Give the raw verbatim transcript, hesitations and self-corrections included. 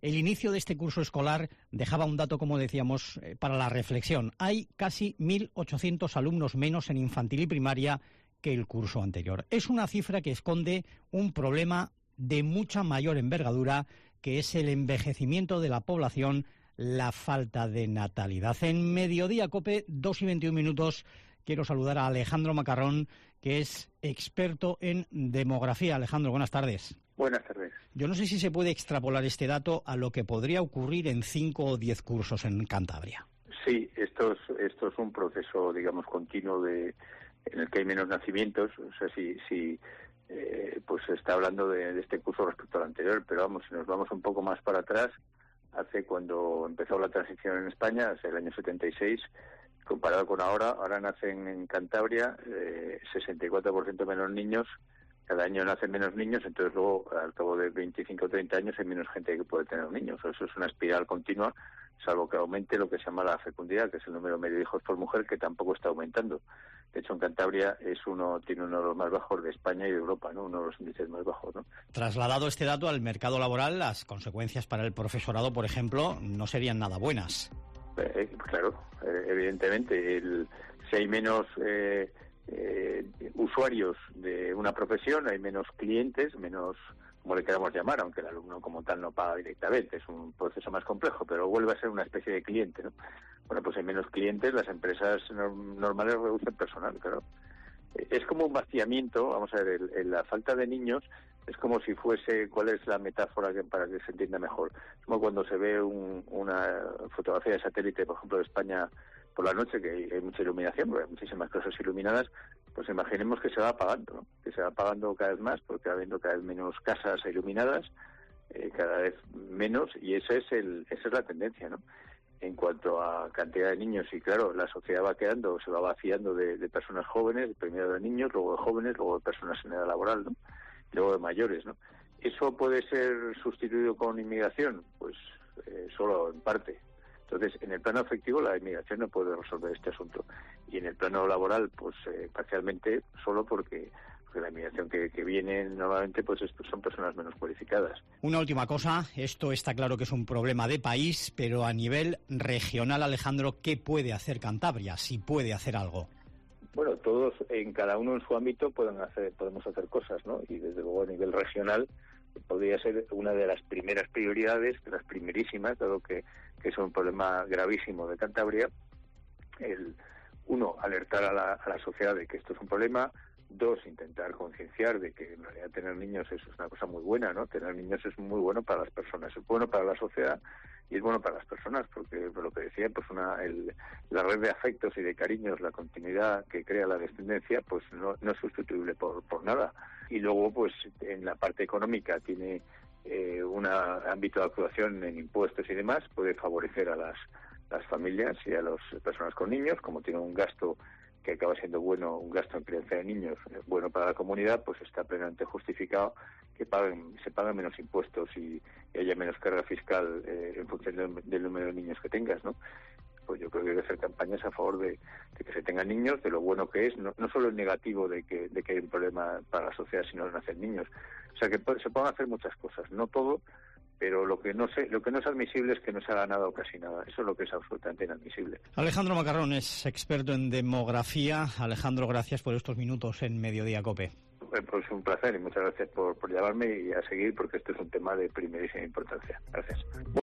El inicio de este curso escolar dejaba un dato, como decíamos, eh, para la reflexión. Hay casi mil ochocientos alumnos menos en infantil y primaria que el curso anterior. Es una cifra que esconde un problema de mucha mayor envergadura, que es el envejecimiento de la población, la falta de natalidad. En Mediodía COPE, dos y veintiún minutos, quiero saludar a Alejandro Macarrón, que es experto en demografía. Alejandro, buenas tardes. Buenas tardes. Yo no sé si se puede extrapolar este dato a lo que podría ocurrir en cinco o diez cursos en Cantabria. Sí, esto es, esto es un proceso, digamos, continuo de en el que hay menos nacimientos. O sea, si, si eh, pues se está hablando de, de este curso respecto al anterior, pero vamos, si nos vamos un poco más para atrás, hace cuando empezó la transición en España, hace el año setenta y seis, comparado con ahora, ahora nacen en Cantabria eh, sesenta y cuatro por ciento menos niños. Cada año nacen menos niños, entonces luego, al cabo de veinticinco o treinta años, hay menos gente que puede tener niños. Eso es una espiral continua, salvo que aumente lo que se llama la fecundidad, que es el número medio de hijos por mujer, que tampoco está aumentando. De hecho, en Cantabria es uno tiene uno de los más bajos de España y de Europa, ¿no? Uno de los índices más bajos, ¿no? Trasladado este dato al mercado laboral, las consecuencias para el profesorado, por ejemplo, no serían nada buenas. Eh, claro, eh, evidentemente, el, si hay menos eh, eh, usuarios de una profesión, hay menos clientes, menos, como le queramos llamar, aunque el alumno como tal no paga directamente, es un proceso más complejo, pero vuelve a ser una especie de cliente, ¿no? Bueno, pues hay menos clientes, las empresas normales reducen personal, claro. Es como un vaciamiento, vamos a ver, el, el, la falta de niños es como si fuese, ¿cuál es la metáfora que, para que se entienda mejor? Es como cuando se ve un, una fotografía de satélite, por ejemplo, de España por la noche, que hay, hay mucha iluminación, porque hay muchísimas cosas iluminadas, pues imaginemos que se va apagando, ¿no? Que se va apagando cada vez más, porque va habiendo cada vez menos casas iluminadas, eh, cada vez menos, y esa es el, esa es la tendencia, ¿no? En cuanto a cantidad de niños, y claro, la sociedad va quedando, se va vaciando de, de personas jóvenes, primero de niños, luego de jóvenes, luego de personas en edad laboral, ¿no? Y luego de mayores, ¿no? ¿Eso puede ser sustituido con inmigración? Pues eh, solo en parte. Entonces, en el plano afectivo, la inmigración no puede resolver este asunto. Y en el plano laboral, pues eh, parcialmente, solo porque... porque la inmigración que, que viene normalmente pues esto son personas menos cualificadas. Una última cosa, esto está claro que es un problema de país, pero a nivel regional, Alejandro, ¿qué puede hacer Cantabria? Si puede hacer algo. Bueno, todos, en cada uno en su ámbito, pueden hacer, podemos hacer cosas, ¿no? Y desde luego a nivel regional podría ser una de las primeras prioridades, de las primerísimas, dado que, que es un problema gravísimo de Cantabria, el uno, alertar a la, a la sociedad de que esto es un problema. Dos, intentar concienciar de que en realidad tener niños es una cosa muy buena, ¿no? Tener niños es muy bueno para las personas, es bueno para la sociedad y es bueno para las personas, porque por lo que decía, pues una el, la red de afectos y de cariños, la continuidad que crea la descendencia, pues no, no es sustituible por, por nada. Y luego, pues en la parte económica tiene eh, un ámbito de actuación en impuestos y demás, puede favorecer a las, las familias y a las personas con niños, como tiene un gasto que acaba siendo bueno, un gasto en crianza de niños bueno para la comunidad, pues está plenamente justificado que paguen, se paguen menos impuestos y, y haya menos carga fiscal eh, en función del, del número de niños que tengas, ¿no? Pues yo creo que hay que hacer campañas a favor de, de que se tengan niños, de lo bueno que es, no, no solo el negativo de que, de que hay un problema para la sociedad si no nacen niños. O sea, que se pueden hacer muchas cosas, no todo, pero lo que no sé, lo que no es admisible es que no se haga nada o casi nada. Eso es lo que es absolutamente inadmisible. Alejandro Macarrón es experto en demografía. Alejandro, gracias por estos minutos en Mediodía COPE. Pues un placer y muchas gracias por, por llamarme y a seguir, porque esto es un tema de primerísima importancia. Gracias.